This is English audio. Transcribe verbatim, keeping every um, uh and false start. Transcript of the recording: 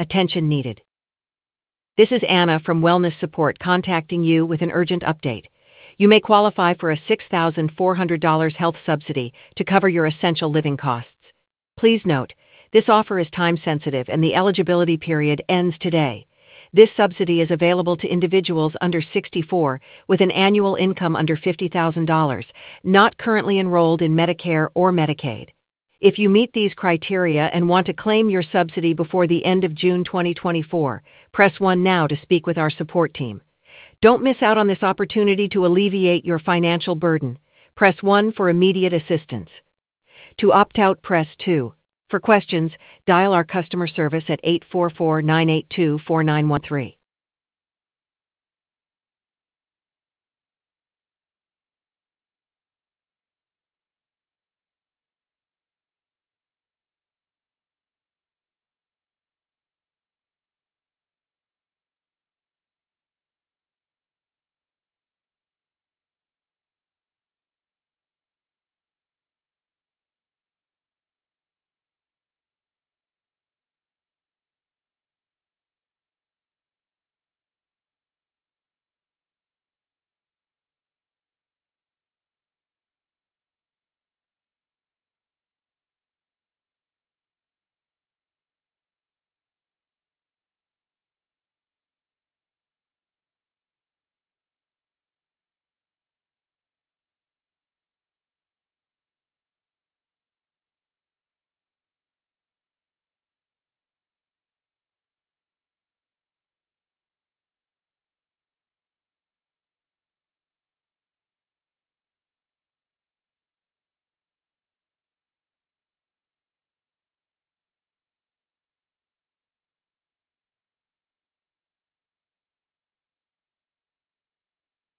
Attention needed. This is Anna from Wellness Support contacting you with an urgent update. You may qualify for a six thousand four hundred dollars health subsidy to cover your essential living costs. Please note, this offer is time-sensitive and the eligibility period ends today. This subsidy is available to individuals under sixty-four with an annual income under fifty thousand dollars, not currently enrolled in Medicare or Medicaid. If you meet these criteria and want to claim your subsidy before the end of June twenty twenty-four, press one now to speak with our support team. Don't miss out on this opportunity to alleviate your financial burden. Press one for immediate assistance. To opt out, press two. For questions, dial our customer service at eight four four, nine eight two, four nine one three.